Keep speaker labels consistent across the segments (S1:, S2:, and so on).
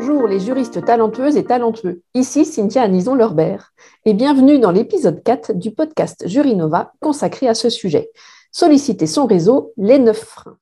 S1: Bonjour les juristes talentueuses et talentueux, ici Cynthia Anison-Lorbert et bienvenue dans l'épisode 4 du podcast Jurinova consacré à ce sujet. Solliciter son réseau, les 9 freins.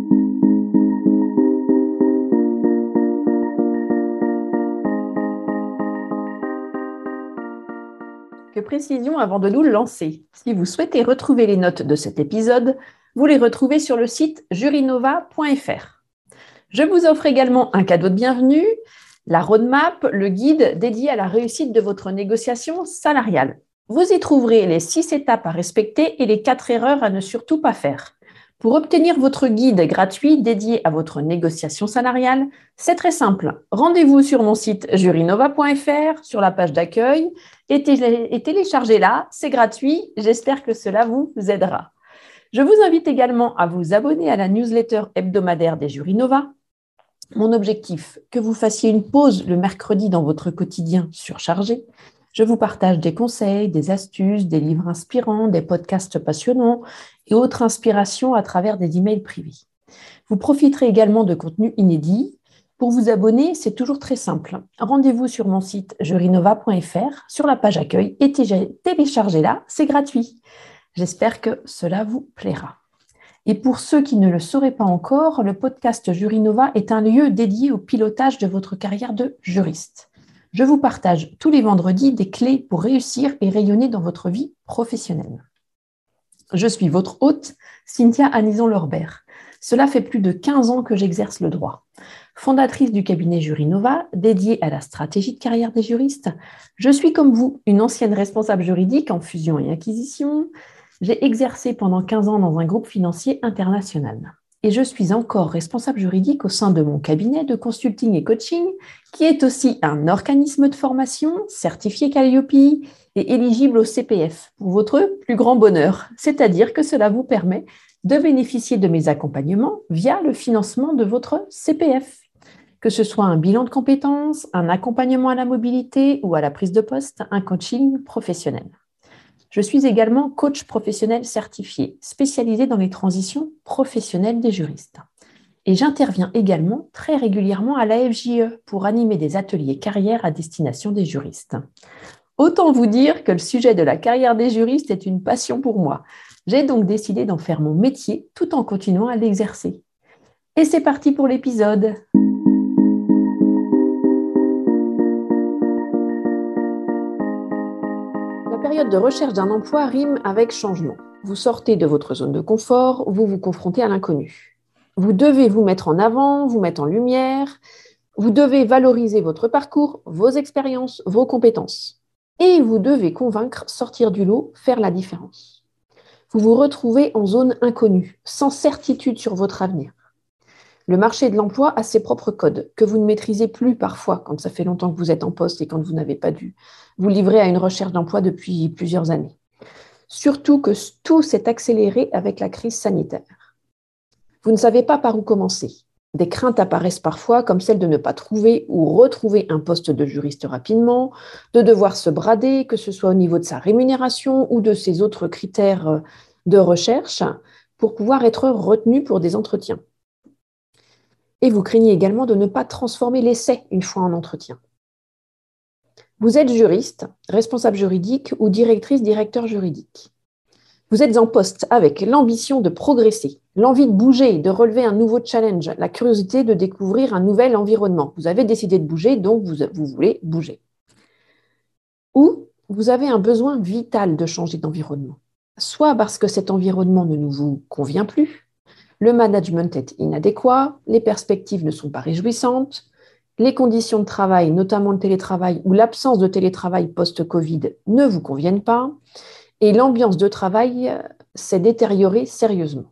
S1: Que précision avant de nous lancer. Si vous souhaitez retrouver les notes de cet épisode, vous les retrouvez sur le site jurinova.fr. Je vous offre également un cadeau de bienvenue, la roadmap, le guide dédié à la réussite de votre négociation salariale. Vous y trouverez les 6 étapes à respecter et les 4 erreurs à ne surtout pas faire. Pour obtenir votre guide gratuit dédié à votre négociation salariale, c'est très simple. Rendez-vous sur mon site jurinova.fr, sur la page d'accueil et téléchargez-la, c'est gratuit. J'espère que cela vous aidera. Je vous invite également à vous abonner à la newsletter hebdomadaire des Jurinova. Mon objectif, que vous fassiez une pause le mercredi dans votre quotidien surchargé. Je vous partage des conseils, des astuces, des livres inspirants, des podcasts passionnants et autres inspirations à travers des emails privés. Vous profiterez également de contenus inédits. Pour vous abonner, c'est toujours très simple. Rendez-vous sur mon site jurinova.fr, sur la page accueil et téléchargez-la, c'est gratuit. J'espère que cela vous plaira. Et pour ceux qui ne le sauraient pas encore, le podcast Jurinova est un lieu dédié au pilotage de votre carrière de juriste. Je vous partage tous les vendredis des clés pour réussir et rayonner dans votre vie professionnelle. Je suis votre hôte, Cynthia Anison-Lorbert. Cela fait plus de 15 ans que j'exerce le droit. Fondatrice du cabinet Jurinova, dédié à la stratégie de carrière des juristes, je suis comme vous une ancienne responsable juridique en fusion et acquisition. J'ai exercé pendant 15 ans dans un groupe financier international. Et je suis encore responsable juridique au sein de mon cabinet de consulting et coaching, qui est aussi un organisme de formation certifié Calliope et éligible au CPF, pour votre plus grand bonheur. C'est-à-dire que cela vous permet de bénéficier de mes accompagnements via le financement de votre CPF. Que ce soit un bilan de compétences, un accompagnement à la mobilité ou à la prise de poste, un coaching professionnel. Je suis également coach professionnel certifié, spécialisé dans les transitions professionnelles des juristes. Et j'interviens également très régulièrement à la FJE pour animer des ateliers carrière à destination des juristes. Autant vous dire que le sujet de la carrière des juristes est une passion pour moi. J'ai donc décidé d'en faire mon métier tout en continuant à l'exercer. Et c'est parti pour l'épisode. La période de recherche d'un emploi rime avec changement. Vous sortez de votre zone de confort, vous vous confrontez à l'inconnu. Vous devez vous mettre en avant, vous mettre en lumière, vous devez valoriser votre parcours, vos expériences, vos compétences. Et vous devez convaincre, sortir du lot, faire la différence. Vous vous retrouvez en zone inconnue, sans certitude sur votre avenir. Le marché de l'emploi a ses propres codes, que vous ne maîtrisez plus parfois quand ça fait longtemps que vous êtes en poste et quand vous n'avez pas dû vous livrer à une recherche d'emploi depuis plusieurs années. Surtout que tout s'est accéléré avec la crise sanitaire. Vous ne savez pas par où commencer. Des craintes apparaissent parfois, comme celle de ne pas trouver ou retrouver un poste de juriste rapidement, de devoir se brader, que ce soit au niveau de sa rémunération ou de ses autres critères de recherche, pour pouvoir être retenu pour des entretiens. Et vous craignez également de ne pas transformer l'essai une fois en entretien. Vous êtes juriste, responsable juridique ou directeur juridique. Vous êtes en poste avec l'ambition de progresser, l'envie de bouger, de relever un nouveau challenge, la curiosité de découvrir un nouvel environnement. Vous avez décidé de bouger, donc vous voulez bouger. Ou vous avez un besoin vital de changer d'environnement, soit parce que cet environnement ne vous convient plus, le management est inadéquat, les perspectives ne sont pas réjouissantes, les conditions de travail, notamment le télétravail ou l'absence de télétravail post-Covid, ne vous conviennent pas et l'ambiance de travail s'est détériorée sérieusement.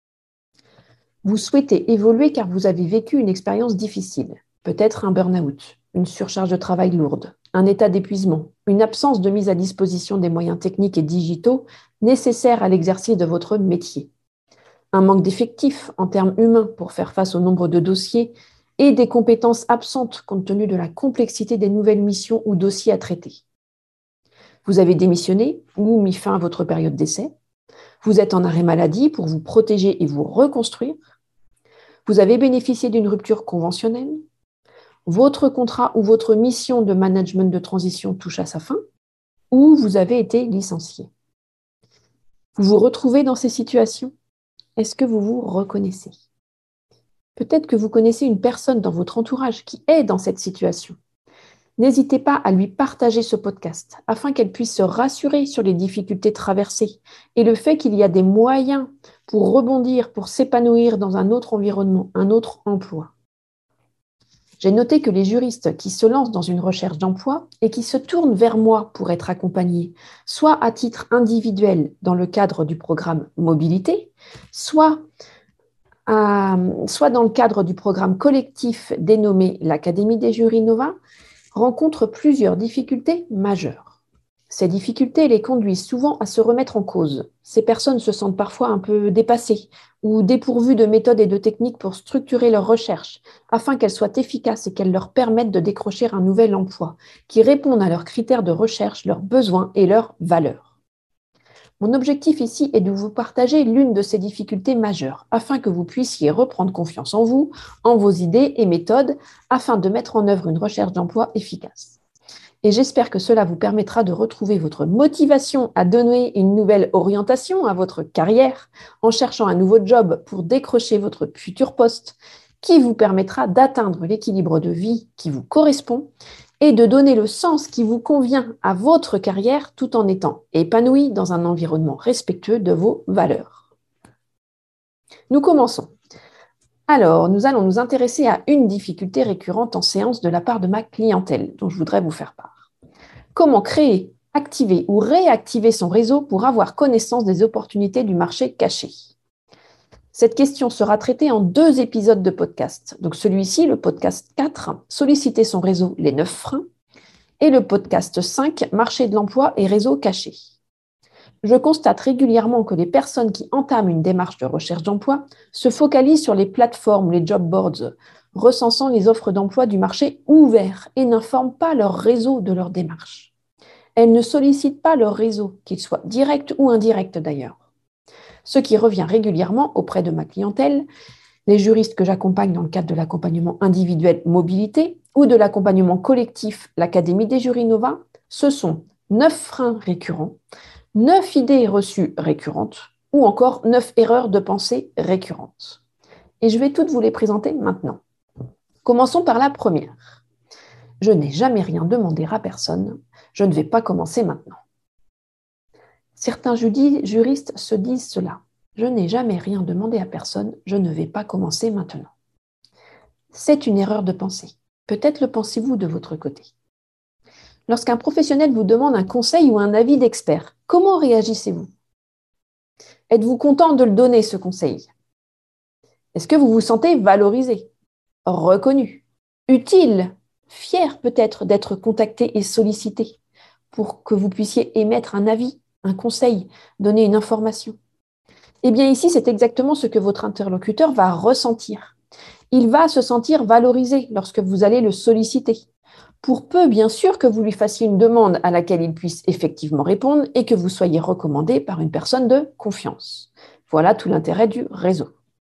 S1: Vous souhaitez évoluer car vous avez vécu une expérience difficile, peut-être un burn-out, une surcharge de travail lourde, un état d'épuisement, une absence de mise à disposition des moyens techniques et digitaux nécessaires à l'exercice de votre métier. Un manque d'effectifs en termes humains pour faire face au nombre de dossiers et des compétences absentes compte tenu de la complexité des nouvelles missions ou dossiers à traiter. Vous avez démissionné ou mis fin à votre période d'essai. Vous êtes en arrêt maladie pour vous protéger et vous reconstruire. Vous avez bénéficié d'une rupture conventionnelle. votre contrat ou votre mission de management de transition touche à sa fin, ou vous avez été licencié. Vous vous retrouvez dans ces situations? Est-ce que vous vous reconnaissez? Peut-être que vous connaissez une personne dans votre entourage qui est dans cette situation. N'hésitez pas à lui partager ce podcast afin qu'elle puisse se rassurer sur les difficultés traversées et le fait qu'il y a des moyens pour rebondir, pour s'épanouir dans un autre environnement, un autre emploi. J'ai noté que les juristes qui se lancent dans une recherche d'emploi et qui se tournent vers moi pour être accompagnés, soit à titre individuel dans le cadre du programme Mobilité, soit dans le cadre du programme collectif dénommé l'Académie des jurys Nova, rencontrent plusieurs difficultés majeures. Ces difficultés les conduisent souvent à se remettre en cause. Ces personnes se sentent parfois un peu dépassées ou dépourvues de méthodes et de techniques pour structurer leurs recherches afin qu'elles soient efficaces et qu'elles leur permettent de décrocher un nouvel emploi qui réponde à leurs critères de recherche, leurs besoins et leurs valeurs. Mon objectif ici est de vous partager l'une de ces difficultés majeures afin que vous puissiez reprendre confiance en vous, en vos idées et méthodes afin de mettre en œuvre une recherche d'emploi efficace. Et j'espère que cela vous permettra de retrouver votre motivation à donner une nouvelle orientation à votre carrière en cherchant un nouveau job pour décrocher votre futur poste qui vous permettra d'atteindre l'équilibre de vie qui vous correspond et de donner le sens qui vous convient à votre carrière tout en étant épanoui dans un environnement respectueux de vos valeurs. Nous commençons. Alors, nous allons nous intéresser à une difficulté récurrente en séance de la part de ma clientèle, dont je voudrais vous faire part. Comment créer, activer ou réactiver son réseau pour avoir connaissance des opportunités du marché caché? Cette question sera traitée en 2 épisodes de podcast. Donc celui-ci, le podcast 4, solliciter son réseau, les 9 freins, et le podcast 5, marché de l'emploi et réseau caché. Je constate régulièrement que les personnes qui entament une démarche de recherche d'emploi se focalisent sur les plateformes, les job boards, recensant les offres d'emploi du marché ouvert et n'informent pas leur réseau de leur démarche. Elles ne sollicitent pas leur réseau, qu'il soit direct ou indirect d'ailleurs. Ce qui revient régulièrement auprès de ma clientèle, les juristes que j'accompagne dans le cadre de l'accompagnement individuel mobilité ou de l'accompagnement collectif l'Académie des jurys Nova, ce sont 9 freins récurrents, 9 idées reçues récurrentes ou encore 9 erreurs de pensée récurrentes. Et je vais toutes vous les présenter maintenant. Commençons par la première. Je n'ai jamais rien demandé à personne, je ne vais pas commencer maintenant. Certains juristes se disent cela. Je n'ai jamais rien demandé à personne, je ne vais pas commencer maintenant. C'est une erreur de pensée. Peut-être le pensez-vous de votre côté. Lorsqu'un professionnel vous demande un conseil ou un avis d'expert, comment réagissez-vous? Êtes-vous content de le donner, ce conseil? Est-ce que vous vous sentez valorisé, reconnu, utile, fier peut-être d'être contacté et sollicité pour que vous puissiez émettre un avis, un conseil, donner une information? Eh bien ici, c'est exactement ce que votre interlocuteur va ressentir. Il va se sentir valorisé lorsque vous allez le solliciter. Pour peu, bien sûr, que vous lui fassiez une demande à laquelle il puisse effectivement répondre et que vous soyez recommandé par une personne de confiance. Voilà tout l'intérêt du réseau.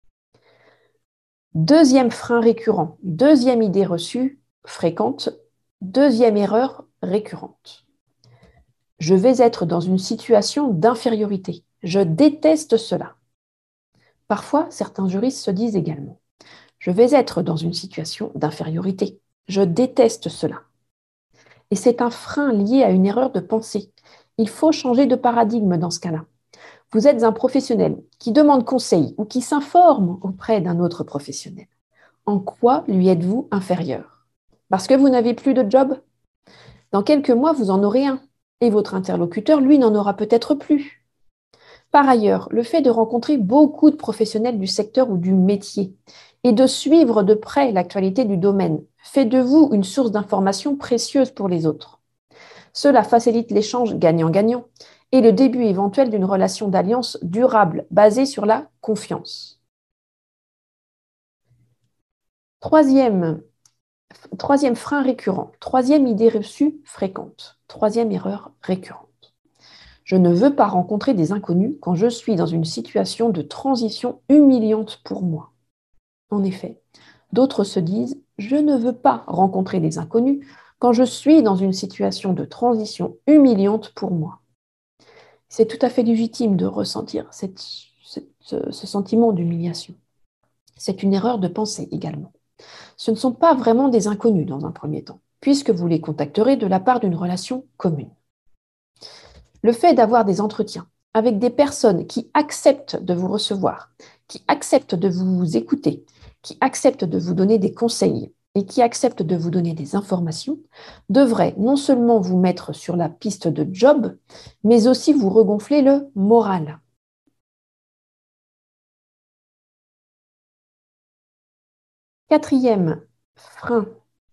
S1: Deuxième frein récurrent, deuxième idée reçue fréquente, deuxième erreur récurrente. Je vais être dans une situation d'infériorité. Je déteste cela. Parfois, certains juristes se disent également « Je vais être dans une situation d'infériorité. Je déteste cela. » Et c'est un frein lié à une erreur de pensée. Il faut changer de paradigme dans ce cas-là. Vous êtes un professionnel qui demande conseil ou qui s'informe auprès d'un autre professionnel. En quoi lui êtes-vous inférieur? Parce que vous n'avez plus de job? Dans quelques mois, vous en aurez un. Et votre interlocuteur, lui, n'en aura peut-être plus. Par ailleurs, le fait de rencontrer beaucoup de professionnels du secteur ou du métier et de suivre de près l'actualité du domaine fait de vous une source d'information précieuse pour les autres. Cela facilite l'échange gagnant-gagnant et le début éventuel d'une relation d'alliance durable basée sur la confiance. Troisième frein récurrent, troisième idée reçue fréquente, troisième erreur récurrente. Je ne veux pas rencontrer des inconnus quand je suis dans une situation de transition humiliante pour moi. En effet, d'autres se disent « je ne veux pas rencontrer des inconnus quand je suis dans une situation de transition humiliante pour moi. C'est tout à fait légitime de ressentir ce sentiment d'humiliation. C'est une erreur de pensée également. Ce ne sont pas vraiment des inconnus dans un premier temps, puisque vous les contacterez de la part d'une relation commune. Le fait d'avoir des entretiens avec des personnes qui acceptent de vous recevoir, qui acceptent de vous écouter, qui acceptent de vous donner des conseils et qui acceptent de vous donner des informations, devrait non seulement vous mettre sur la piste de job, mais aussi vous regonfler le moral. Quatrième frein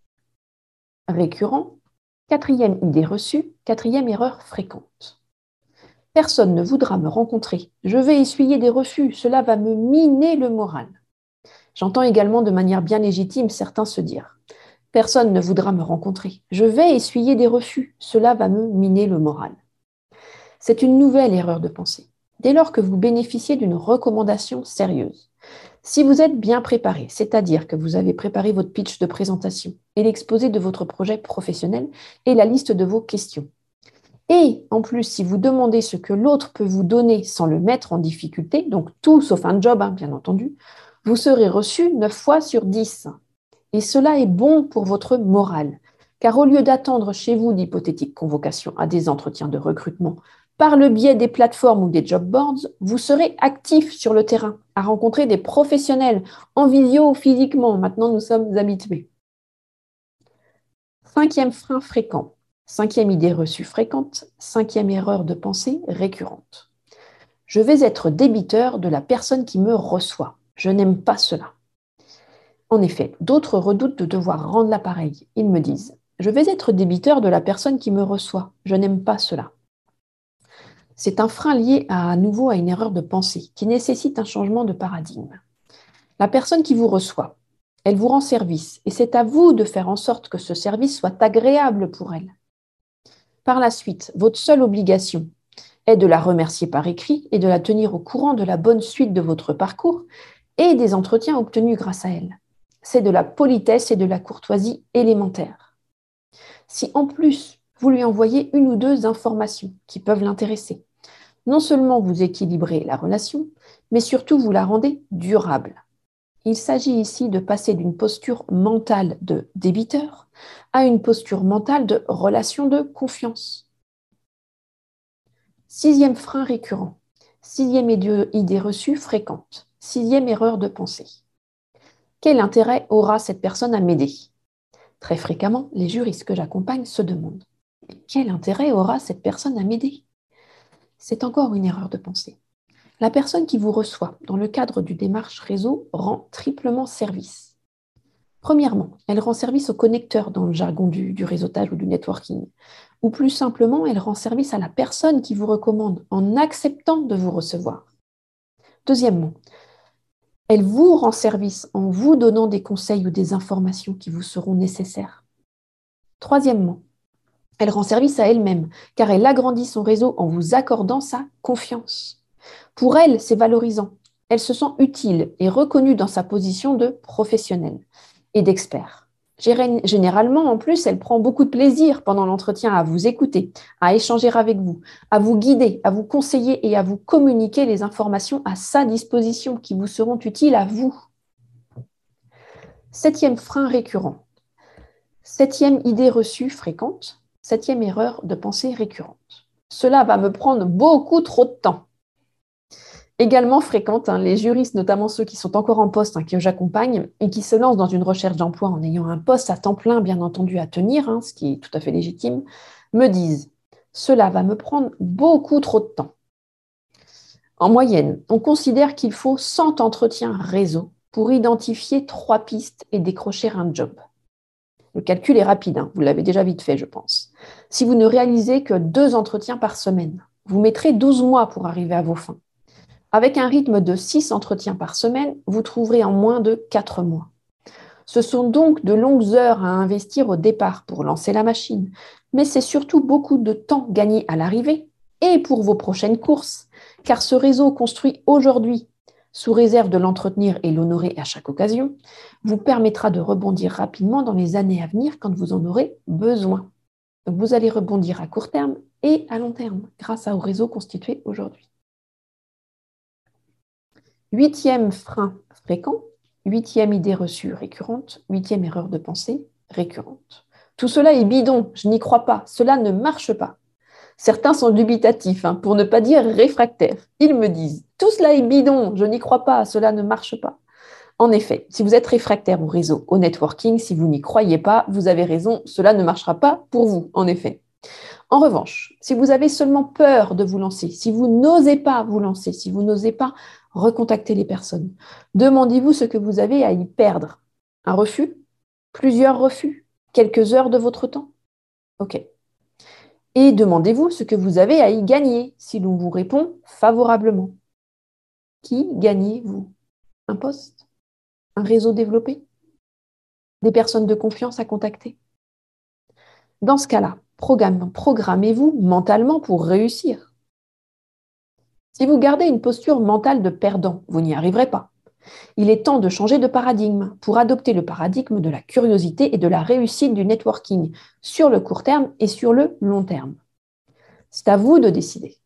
S1: récurrent, quatrième idée reçue, quatrième erreur fréquente. Personne ne voudra me rencontrer. Je vais essuyer des refus. Cela va me miner le moral. J'entends également de manière bien légitime certains se dire « Personne ne voudra me rencontrer. Je vais essuyer des refus. Cela va me miner le moral. » C'est une nouvelle erreur de pensée. Dès lors que vous bénéficiez d'une recommandation sérieuse, si vous êtes bien préparé, c'est-à-dire que vous avez préparé votre pitch de présentation et l'exposé de votre projet professionnel et la liste de vos questions, et en plus, si vous demandez ce que l'autre peut vous donner sans le mettre en difficulté, donc tout sauf un job, bien entendu, vous serez reçu 9 fois sur 10. Et cela est bon pour votre morale, car au lieu d'attendre chez vous d'hypothétiques convocations à des entretiens de recrutement par le biais des plateformes ou des job boards, vous serez actif sur le terrain, à rencontrer des professionnels en visio ou physiquement. Maintenant, nous sommes habitués. Cinquième frein fréquent. Cinquième idée reçue fréquente, cinquième erreur de pensée récurrente. Je vais être débiteur de la personne qui me reçoit. Je n'aime pas cela. En effet, d'autres redoutent de devoir rendre l'appareil. Ils me disent « Je vais être débiteur de la personne qui me reçoit. Je n'aime pas cela. » C'est un frein lié à nouveau à une erreur de pensée qui nécessite un changement de paradigme. La personne qui vous reçoit, elle vous rend service et c'est à vous de faire en sorte que ce service soit agréable pour elle. Par la suite, votre seule obligation est de la remercier par écrit et de la tenir au courant de la bonne suite de votre parcours et des entretiens obtenus grâce à elle. C'est de la politesse et de la courtoisie élémentaire. Si en plus, vous lui envoyez une ou deux informations qui peuvent l'intéresser, non seulement vous équilibrez la relation, mais surtout vous la rendez durable. Il s'agit ici de passer d'une posture mentale de débiteur à une posture mentale de relation de confiance. Sixième frein récurrent. Sixième idée reçue fréquente. Sixième erreur de pensée. Quel intérêt aura cette personne à m'aider ? Très fréquemment, les juristes que j'accompagne se demandent « Quel intérêt aura cette personne à m'aider ?» C'est encore une erreur de pensée. La personne qui vous reçoit dans le cadre du démarche réseau rend triplement service. Premièrement, elle rend service au connecteur dans le jargon du réseautage ou du networking. Ou plus simplement, elle rend service à la personne qui vous recommande en acceptant de vous recevoir. Deuxièmement, elle vous rend service en vous donnant des conseils ou des informations qui vous seront nécessaires. Troisièmement, elle rend service à elle-même car elle agrandit son réseau en vous accordant sa confiance. Pour elle, c'est valorisant. Elle se sent utile et reconnue dans sa position de professionnelle et d'expert. Généralement, en plus, elle prend beaucoup de plaisir pendant l'entretien à vous écouter, à échanger avec vous, à vous guider, à vous conseiller et à vous communiquer les informations à sa disposition qui vous seront utiles à vous. Septième frein récurrent. Septième idée reçue fréquente. Septième erreur de pensée récurrente. Cela va me prendre beaucoup trop de temps. Également fréquente, les juristes, notamment ceux qui sont encore en poste, que j'accompagne, et qui se lancent dans une recherche d'emploi en ayant un poste à temps plein, bien entendu, à tenir, ce qui est tout à fait légitime, me disent « Cela va me prendre beaucoup trop de temps ». En moyenne, on considère qu'il faut 100 entretiens réseau pour identifier 3 pistes et décrocher un job. Le calcul est rapide, vous l'avez déjà vite fait, je pense. Si vous ne réalisez que 2 entretiens par semaine, vous mettrez 12 mois pour arriver à vos fins. Avec un rythme de 6 entretiens par semaine, vous trouverez en moins de 4 mois. Ce sont donc de longues heures à investir au départ pour lancer la machine, mais c'est surtout beaucoup de temps gagné à l'arrivée et pour vos prochaines courses, car ce réseau construit aujourd'hui sous réserve de l'entretenir et l'honorer à chaque occasion, vous permettra de rebondir rapidement dans les années à venir quand vous en aurez besoin. Donc vous allez rebondir à court terme et à long terme grâce au réseau constitué aujourd'hui. 8e frein fréquent, 8e idée reçue récurrente, 8e erreur de pensée récurrente. Tout cela est bidon, je n'y crois pas, cela ne marche pas. Certains sont dubitatifs, pour ne pas dire réfractaires. Ils me disent « Tout cela est bidon, je n'y crois pas, cela ne marche pas ». En effet, si vous êtes réfractaire au réseau, au networking, si vous n'y croyez pas, vous avez raison, cela ne marchera pas pour vous, en effet. En revanche, si vous avez seulement peur de vous lancer, si vous n'osez pas vous lancer, si vous n'osez pas recontacter les personnes, demandez-vous ce que vous avez à y perdre. Un refus? Plusieurs refus? Quelques heures de votre temps? Ok. Et demandez-vous ce que vous avez à y gagner si l'on vous répond favorablement. Qui gagnez-vous? Un poste? Un réseau développé? Des personnes de confiance à contacter? Dans ce cas-là, programmez-vous mentalement pour réussir. Si vous gardez une posture mentale de perdant, vous n'y arriverez pas. Il est temps de changer de paradigme pour adopter le paradigme de la curiosité et de la réussite du networking sur le court terme et sur le long terme. C'est à vous de décider.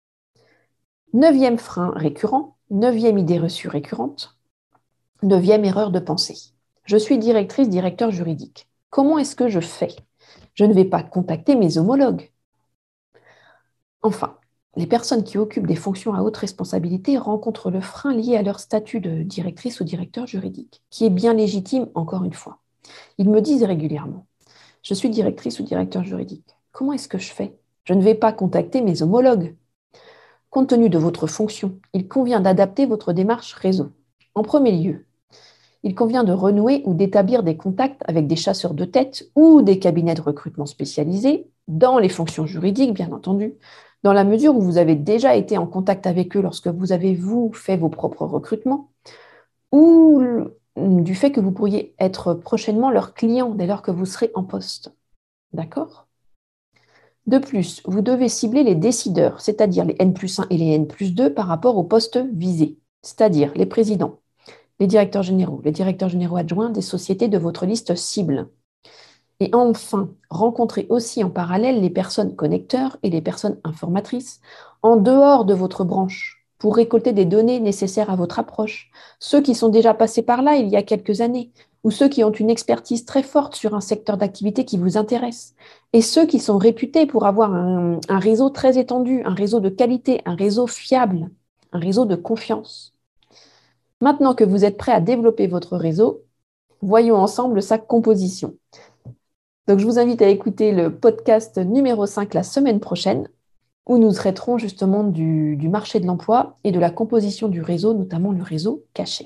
S1: 9e frein récurrent, 9e idée reçue récurrente, 9e erreur de pensée. Je suis directeur juridique. Comment est-ce que je fais? Je ne vais pas contacter mes homologues. Enfin, les personnes qui occupent des fonctions à haute responsabilité rencontrent le frein lié à leur statut de directrice ou directeur juridique, qui est bien légitime, encore une fois. Ils me disent régulièrement « Je suis directrice ou directeur juridique. Comment est-ce que je fais? Je ne vais pas contacter mes homologues. » Compte tenu de votre fonction, il convient d'adapter votre démarche réseau. En premier lieu, il convient de renouer ou d'établir des contacts avec des chasseurs de tête ou des cabinets de recrutement spécialisés, dans les fonctions juridiques, bien entendu, dans la mesure où vous avez déjà été en contact avec eux lorsque vous avez, fait vos propres recrutements, ou du fait que vous pourriez être prochainement leur client dès lors que vous serez en poste. D'accord ? De plus, vous devez cibler les décideurs, c'est-à-dire les N+1 et les N+2 par rapport aux postes visés, c'est-à-dire les présidents, les directeurs généraux adjoints des sociétés de votre liste cible. Et enfin, rencontrez aussi en parallèle les personnes connecteurs et les personnes informatrices en dehors de votre branche pour récolter des données nécessaires à votre approche. Ceux qui sont déjà passés par là il y a quelques années ou ceux qui ont une expertise très forte sur un secteur d'activité qui vous intéresse et ceux qui sont réputés pour avoir un réseau très étendu, un réseau de qualité, un réseau fiable, un réseau de confiance. Maintenant que vous êtes prêt à développer votre réseau, voyons ensemble sa composition. Donc, je vous invite à écouter le podcast numéro 5 la semaine prochaine, où nous traiterons justement du marché de l'emploi et de la composition du réseau, notamment le réseau caché.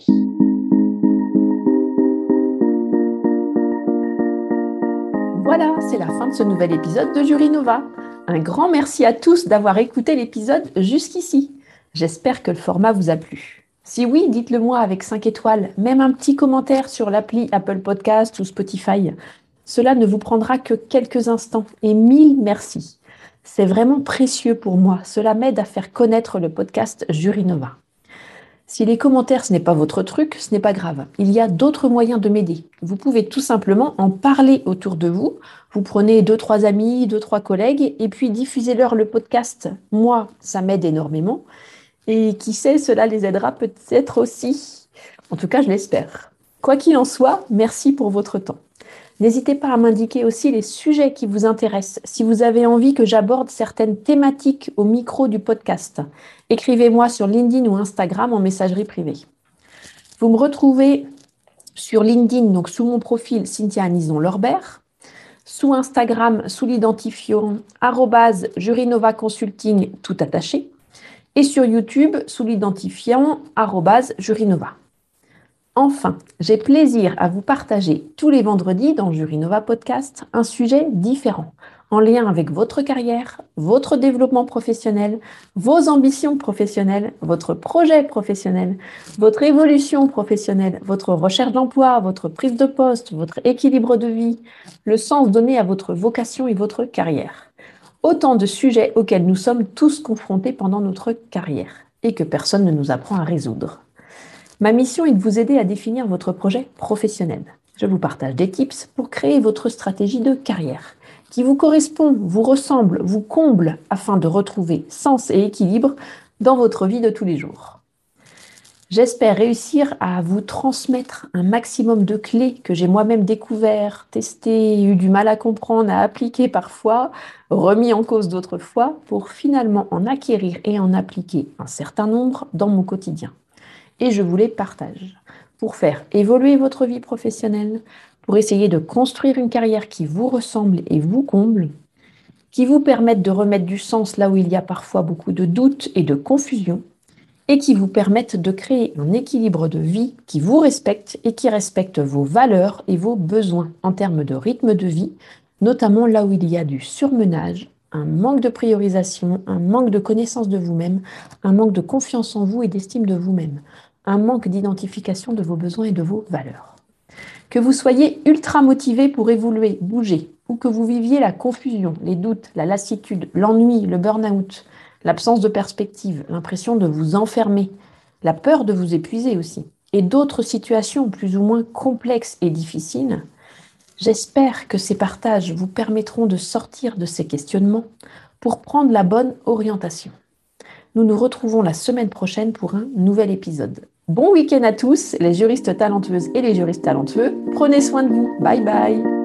S1: Voilà, c'est la fin de ce nouvel épisode de Jurinova. Un grand merci à tous d'avoir écouté l'épisode jusqu'ici. J'espère que le format vous a plu. Si oui, dites-le moi avec 5 étoiles, même un petit commentaire sur l'appli Apple Podcast ou Spotify. Cela ne vous prendra que quelques instants et 1000 merci. C'est vraiment précieux pour moi. Cela m'aide à faire connaître le podcast Jurinova. Si les commentaires, ce n'est pas votre truc, ce n'est pas grave. Il y a d'autres moyens de m'aider. Vous pouvez tout simplement en parler autour de vous. Vous prenez 2-3 amis, 2-3 collègues et puis diffusez-leur le podcast. Moi, ça m'aide énormément. Et qui sait, cela les aidera peut-être aussi. En tout cas, je l'espère. Quoi qu'il en soit, merci pour votre temps. N'hésitez pas à m'indiquer aussi les sujets qui vous intéressent, si vous avez envie que j'aborde certaines thématiques au micro du podcast. Écrivez-moi sur LinkedIn ou Instagram en messagerie privée. Vous me retrouvez sur LinkedIn, donc sous mon profil Cynthia Anison-Lorbert, sous Instagram sous l'identifiant @Jurinova Consulting tout attaché, et sur YouTube sous l'identifiant @Jurinova. Enfin, j'ai plaisir à vous partager tous les vendredis dans Jurinova Podcast un sujet différent, en lien avec votre carrière, votre développement professionnel, vos ambitions professionnelles, votre projet professionnel, votre évolution professionnelle, votre recherche d'emploi, votre prise de poste, votre équilibre de vie, le sens donné à votre vocation et votre carrière. Autant de sujets auxquels nous sommes tous confrontés pendant notre carrière et que personne ne nous apprend à résoudre. Ma mission est de vous aider à définir votre projet professionnel. Je vous partage des tips pour créer votre stratégie de carrière qui vous correspond, vous ressemble, vous comble afin de retrouver sens et équilibre dans votre vie de tous les jours. J'espère réussir à vous transmettre un maximum de clés que j'ai moi-même découvert, testé, eu du mal à comprendre, à appliquer parfois, remis en cause d'autres fois, pour finalement en acquérir et en appliquer un certain nombre dans mon quotidien. Et je vous les partage pour faire évoluer votre vie professionnelle, pour essayer de construire une carrière qui vous ressemble et vous comble, qui vous permette de remettre du sens là où il y a parfois beaucoup de doutes et de confusion, et qui vous permettent de créer un équilibre de vie qui vous respecte et qui respecte vos valeurs et vos besoins en termes de rythme de vie, notamment là où il y a du surmenage, un manque de priorisation, un manque de connaissance de vous-même, un manque de confiance en vous et d'estime de vous-même, un manque d'identification de vos besoins et de vos valeurs. Que vous soyez ultra motivé pour évoluer, bouger, ou que vous viviez la confusion, les doutes, la lassitude, l'ennui, le burn-out, l'absence de perspective, l'impression de vous enfermer, la peur de vous épuiser aussi, et d'autres situations plus ou moins complexes et difficiles, j'espère que ces partages vous permettront de sortir de ces questionnements pour prendre la bonne orientation. Nous nous retrouvons la semaine prochaine pour un nouvel épisode. Bon week-end à tous, les juristes talentueuses et les juristes talentueux. Prenez soin de vous. Bye bye.